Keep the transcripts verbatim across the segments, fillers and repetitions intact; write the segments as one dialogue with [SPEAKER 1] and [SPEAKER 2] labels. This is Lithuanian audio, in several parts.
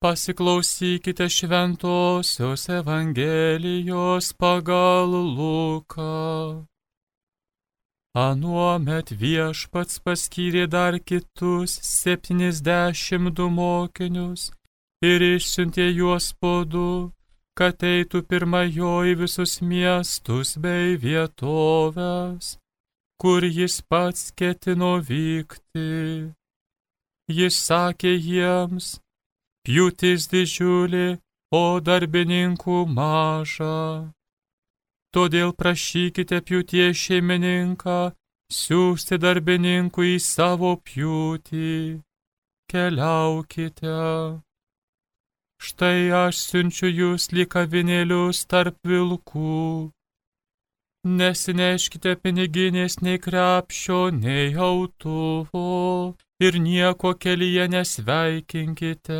[SPEAKER 1] Pasiklausykite šventosios Evangelijos pagal Luką. Anuomet viešpats paskyrė dar kitus septyniasdešimt du mokinius ir išsiuntė juos po du, kad eitų pirma jo į visus miestus bei vietovės, kur jis pats ketino vykti. Jis sakė jiems: pjūtis didžiulė, o darbininkų maža. Todėl prašykite pjūties šeimininką siųsti darbininkų į savo pjūtį. Keliaukite. Štai aš siunčiu jūs lyg avinėlius tarp vilkų. Nesineškite piniginės nei krepšio, nei autuvo ir nieko kelyje nesveikinkite.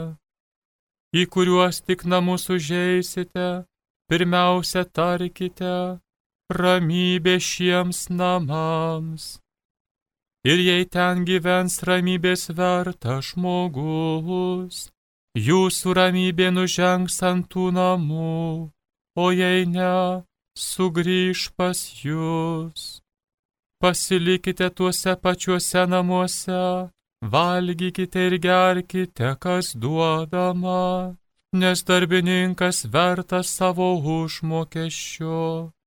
[SPEAKER 1] Į kuriuos tik namus užeisite, pirmiausia tarkite: ramybė šiems namams. Ir jei ten gyvens ramybės vertas žmogus, jūsų ramybė nužengs ant tų namų, o jei ne, sugrįš pas jus. Pasilikite tuose pačiuose namuose, valgykite ir gerkite, kas duodama, nes darbininkas vertas savo užmokesčio.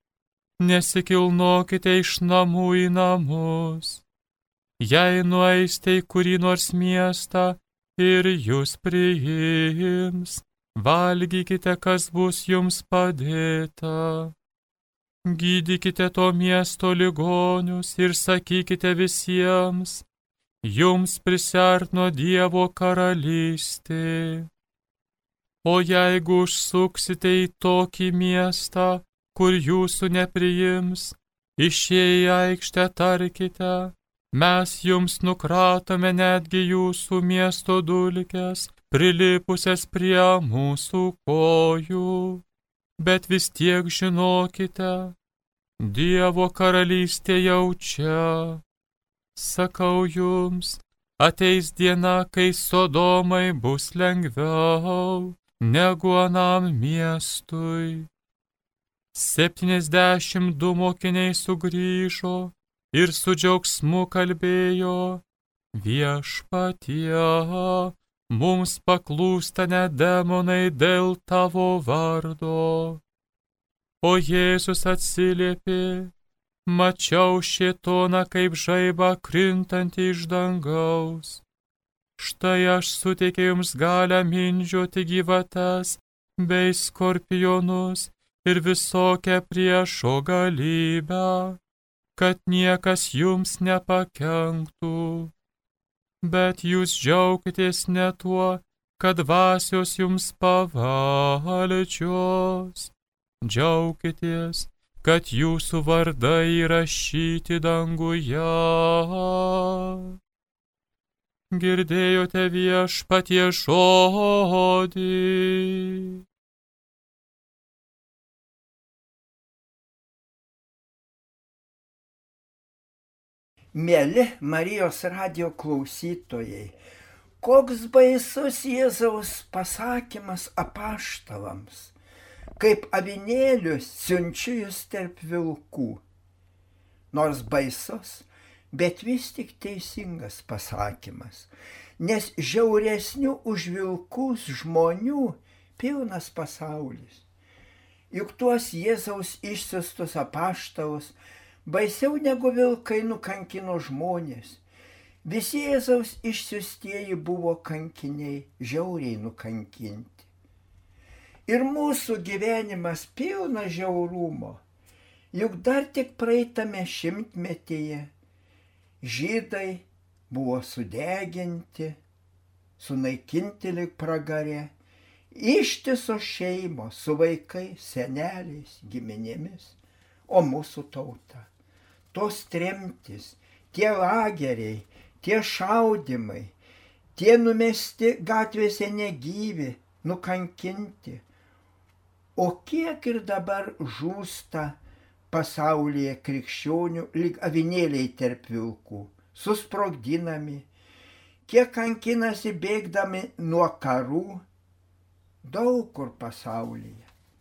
[SPEAKER 1] Nesikilnokite iš namų į namus. Jei nueisite į kurį nors miestą ir jūs priims, valgykite, kas bus jums padėta. Gydykite to miesto ligonius ir sakykite visiems: jums prisiartino Dievo karalystė. O jeigu užsuksite į tokį miestą, kur jūsų nepriims, išėję į aikštę tarkite: mes jums nukratome netgi jūsų miesto dulkes, prilipusias prie mūsų kojų. Bet vis tiek žinokite, Dievo karalystė jau čia. Sakau jums, ateis diena, kai Sodomai bus lengviau negu anam miestui. Septyniasdešimt du mokiniai sugrįžo ir su džiaugsmu kalbėjo: viešpatie, mums paklūsta net demonai dėl tavo vardo. O Jėzus atsiliepė: mačiau šėtoną kaip žaibą krintantį iš dangaus. Štai aš suteikiau jums galią mindžioti gyvates bei skorpionus ir visokią priešo galybę, kad niekas jums nepakenktų. Bet jūs džiaukitės ne tuo, kad dvasios jums pavaldžios. Džiaukitės, kad jūsų vardai įrašyti danguje. Girdėjote viešpaties žodį.
[SPEAKER 2] Mieli Marijos radijo klausytojai, koks baisus Jėzaus pasakymas apaštalams: kaip avinėlius siunčiu jūs tarp vilkų. Nors baisus, bet vis tik teisingas pasakymas, nes žiauresnių už vilkus žmonių pilnas pasaulis. Juk tuos Jėzaus išsiųstus apaštalus baisiau negu vilkai nukankino žmonės. Visi Jėzaus išsiųstieji buvo kankiniai, žiauriai nukankinti. Ir mūsų gyvenimas pilnas žiaurumo, juk dar tik praeitame šimtmetyje žydai buvo sudeginti, sunaikinti lyg pragare, ištisos šeimos su vaikais, seneliais, giminėmis, o mūsų tauta. Tos tremtys, tie lageriai, tie šaudimai, tie numesti gatvėse negyvi, nukankinti. O kiek ir dabar žūsta pasaulyje krikščionių lyg avinėliai tarp vilkų, susprogdinami, kiek kankinasi bėgdami nuo karų daug kur pasaulyje.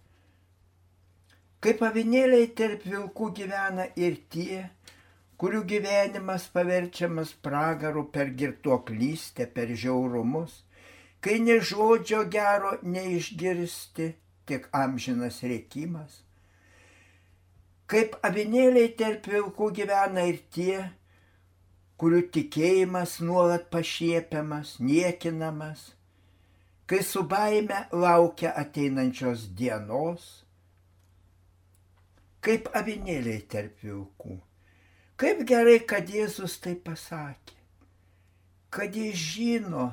[SPEAKER 2] Kaip avinėliai tarp vilkų gyvena ir tie, kurių gyvenimas paverčiamas pragaru per girtuoklystę, per žiaurumus, kai ne žodžio gero neišgirsti, tik amžinas rėkimas. Kaip avinėliai tarp vilkų gyvena ir tie, kurių tikėjimas nuolat pašiepiamas, niekinamas, kai su baime laukia ateinančios dienos. Kaip avinėliai tarp vilkų. Kaip gerai, kad Jėzus tai pasakė, kad jis žino,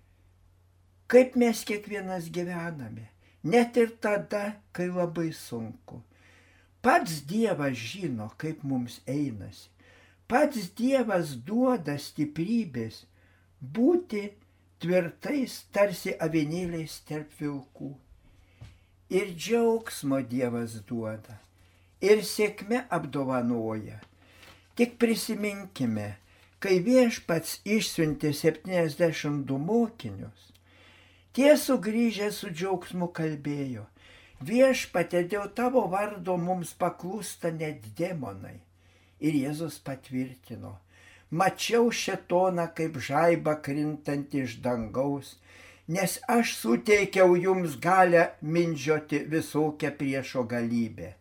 [SPEAKER 2] kaip mes kiekvienas gyvename, net ir tada, kai labai sunku. Pats Dievas žino, kaip mums einasi. Pats Dievas duoda stiprybės būti tvirtais tarsi avinėliais tarp vilkų. Ir džiaugsmo Dievas duoda, ir sėkme apdovanoja. Tik prisiminkime, kai Viešpats išsiuntė septyniasdešimt du mokinius, tie sugrįžę su džiaugsmu kalbėjo: Viešpatie, dėl tavo vardo mums paklūsta net demonai. Ir Jėzus patvirtino: mačiau šėtoną kaip žaibą krintantį iš dangaus, nes aš suteikiau jums galią mindžioti visokią priešo galybę.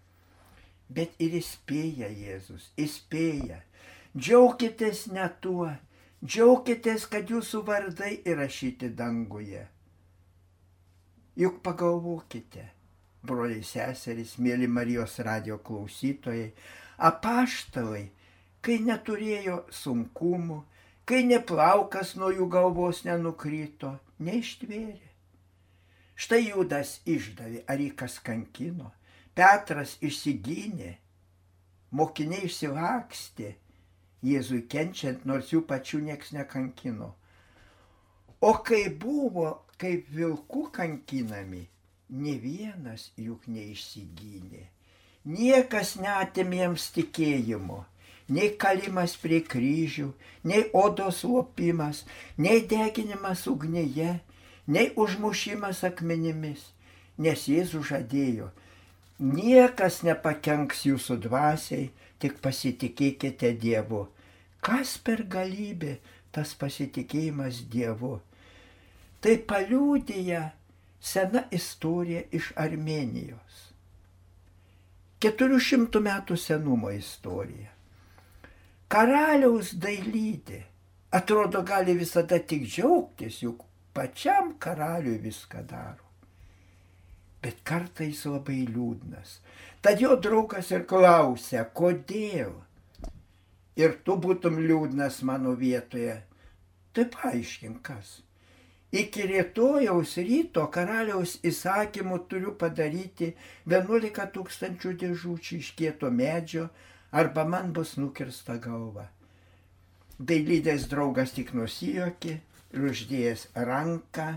[SPEAKER 2] Bet ir įspėja Jėzus, įspėja. Džiaukitės ne tuo, džiaukitės, kad jūsų vardai įrašyti danguje. Juk pagalvokite, broliai seserys, mėly Marijos radijo klausytojai, apaštalai, kai neturėjo sunkumų, kai neplaukas nuo jų galvos nenukrito, neištvėrė. Štai Judas išdavė, ar jį kas kankino. Petras išsigynė, mokiniai išsilakstė, Jėzui kenčiant, nors jų pačių nieks nekankino. O kai buvo kaip vilkų kankinami, ne vienas juk neišsigynė. Niekas neatėmė jiems tikėjimo, nei kalimas prie kryžių, nei odos lopimas, nei deginimas ugnyje, nei užmušimas akmenimis, nes Jėzus žadėjo: niekas nepakenks jūsų dvasiai, tik pasitikėkite Dievu. Kas per galybė tas pasitikėjimas Dievu? Tai paliudija sena istorija iš Armėnijos. Keturių šimtų metų senumo istorija. Karaliaus dailydė, atrodo, gali visada tik džiaugtis, juk pačiam karaliui viską daro. Bet kartais labai liūdnas. Tad jo draugas ir klausia, kodėl? Ir tu būtum liūdnas mano vietoje. Tai paaiškink kas. Iki rytojaus ryto karaliaus įsakymų turiu padaryti vienuolika tūkstančių dėžučių iš kieto medžio, arba man bus nukirsta galva. Dailydės draugas tik nusijuokė ir uždėjęs ranką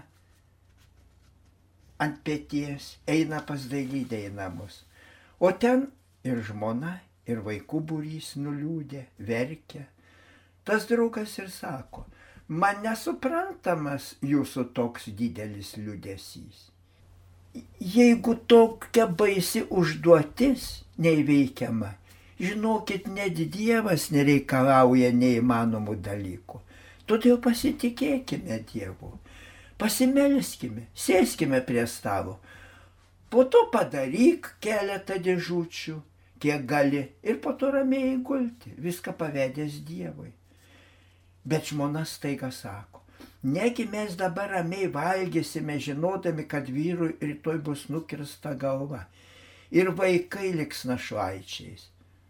[SPEAKER 2] ant peties eina pas dailydę į namus. O ten ir žmona, ir vaikų būrys nuliūdė, verkia. Tas draugas ir sako: man nesuprantamas jūsų toks didelis liūdesys. Jeigu tokia baisi užduotis neįveikiama, žinokit, net Dievas nereikalauja neįmanomų dalykų. Todėl pasitikėkime Dievu. Pasimelskime, sėskime prie stalo. Po to padaryk keletą dėžučių, kiek gali, ir po to ramiai gulti, viską pavedęs Dievui. Bet žmona staiga sako: negi mes dabar ramiai valgysime, žinodami, kad vyrui rytoj bus nukirsta galva ir vaikai liks našlaičiais.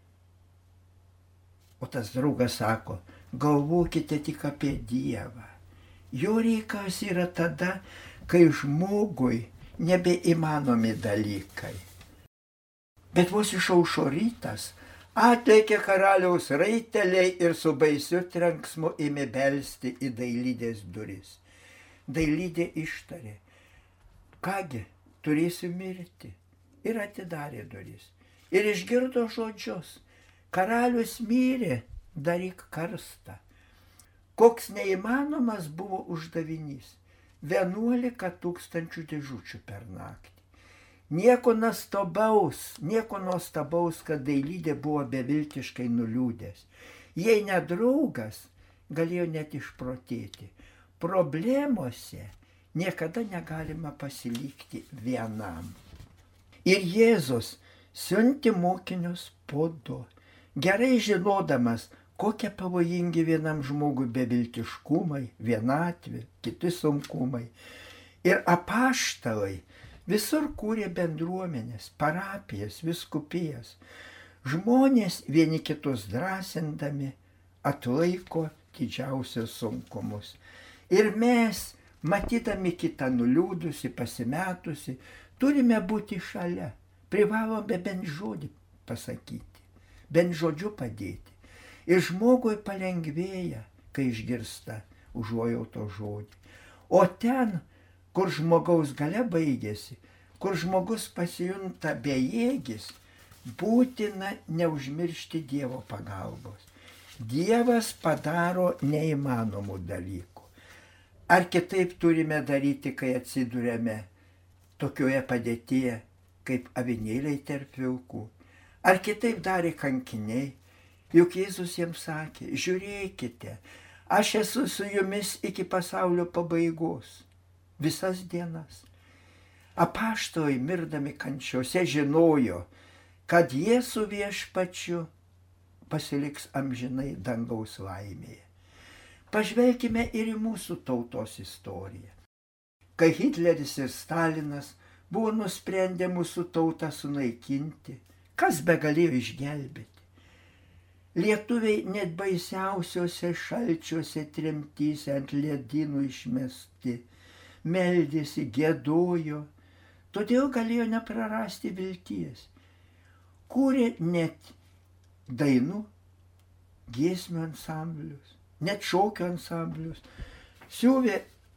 [SPEAKER 2] O tas draugas sako: galvokite tik apie Dievą. Jo reikalas yra tada, kai žmogui nebeįmanomi dalykai. Bet vos išaušo rytas, atlėkė karaliaus raiteliai ir su baisiu trenksmu ėmė belsti į dailydės duris. Dailydė ištarė: kągi, turėsiu mirti. Ir atidarė duris. Ir išgirdo žodžius: karalius mirė, daryk karstą. Koks neįmanomas buvo uždavinys. vienuolika tūkstančių dėžučių per naktį. Nieko nuostabaus, nieko nuostabaus, kad dailydė buvo beviltiškai nuliūdęs. Jei ne draugas, galėjo net išprotėti. Problemose niekada negalima pasilikti vienam. Ir Jėzus siunti mokinius po du, gerai žinodamas, kokie pavojingi vienam žmogui beviltiškumai, vienatvė, kiti sunkumai. Ir apaštalai visur kūrė bendruomenės, parapijas, viskupijas. Žmonės vieni kitus drąsindami atlaiko didžiausius sunkumus. Ir mes, matydami kitą nuliūdusi, pasimetusi, turime būti šalia. Privalome bent žodį pasakyti, bent žodžiu padėti. Ir žmogui palengvėja, kai išgirsta užuojauto žodį. O ten, kur žmogaus galia baigėsi, kur žmogus pasijunta bejėgis, būtina neužmiršti Dievo pagalbos. Dievas padaro neįmanomų dalykų. Ar kitaip turime daryti, kai atsiduriame tokioje padėtyje, kaip avinėliai tarp vilkų? Ar kitaip darė kankiniai? Juk Jėzus jiems sakė, žiūrėkite, aš esu su jumis iki pasaulio pabaigos, visas dienas. Apaštalai mirdami kančiose žinojo, kad jie su Viešpačiu pasiliks amžinai dangaus laimėje. Pažvelkime ir į mūsų tautos istoriją. Kai Hitleris ir Stalinas buvo nusprendę mūsų tautą sunaikinti, kas begalėjo išgelbėti? Lietuviai net baisiausiuose šalčiuose tremtyse ant ledynų išmesti, meldėsi, giedojo, todėl galėjo neprarasti vilties. Kūrė net dainų, giesmių ansamblius, net šokių ansamblius, siūvė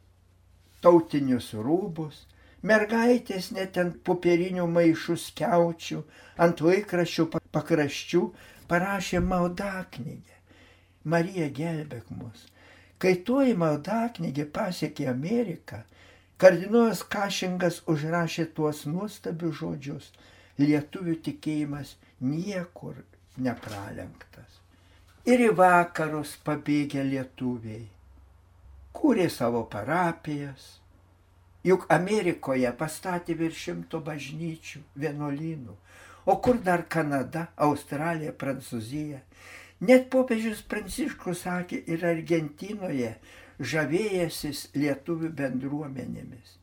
[SPEAKER 2] tautinius rūbus, mergaitės net ant popierinių maišų skiaučių, ant laikraščių pakraščių parašė maldaknygę. Marija gelbėk mus. Kai toji maldaknygė pasiekė Ameriką, kardinolas Kašingas užrašė tuos nuostabius žodžius. Lietuvių tikėjimas niekur nepralenktas. Ir į vakarus pabėgę lietuviai kūrė savo parapijas. Juk Amerikoje pastatė virš šimto bažnyčių, vienuolynų. O kur dar Kanada, Australija, Prancūzija? Net popiežius Pranciškus sakė ir Argentinoje žavėjęsis lietuvių bendruomenėmis.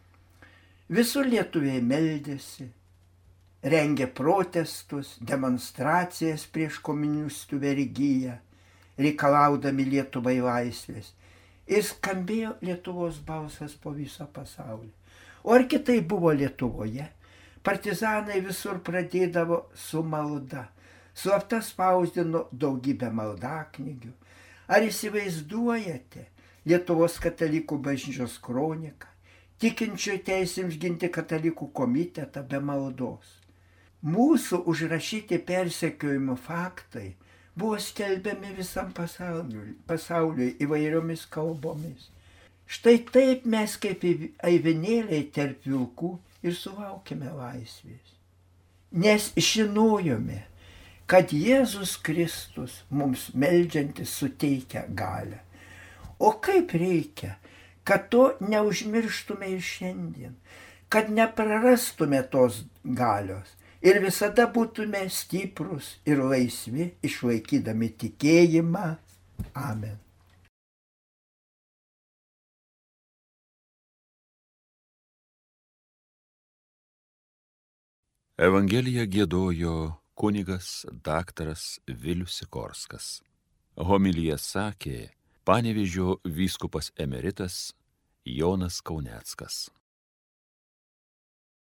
[SPEAKER 2] Visur lietuviai meldėsi, rengė protestus, demonstracijas prieš komunistų vergiją, reikalaudami Lietuvai laisvės. Ir skambėjo Lietuvos balsas po visą pasaulį. O ar kitai buvo Lietuvoje? Partizanai visur pradėdavo su malda. Slapta spausdino daugybę maldaknygių. Ar įsivaizduojate Lietuvos katalikų bažnyčios kroniką, tikinčių teisėms ginti katalikų komitetą be maldos? Mūsų užrašyti persekiojimo faktai buvo skelbiami visam pasauliui, pasauliui įvairiomis kalbomis. Štai taip mes kaip avinėliai tarp vilkų ir sulaukime laisvės. Nes žinojome, kad Jėzus Kristus mums meldžiantis suteikia galią. O kaip reikia, kad to neužmirštume ir šiandien, kad neprarastume tos galios ir visada būtume stiprus ir laisvi, išlaikydami tikėjimą. Amen.
[SPEAKER 3] Evangeliją giedojo kunigas daktaras Vilius Sikorskas. Homiliją sakė Panevėžio vyskupas emeritas Jonas Kauneckas.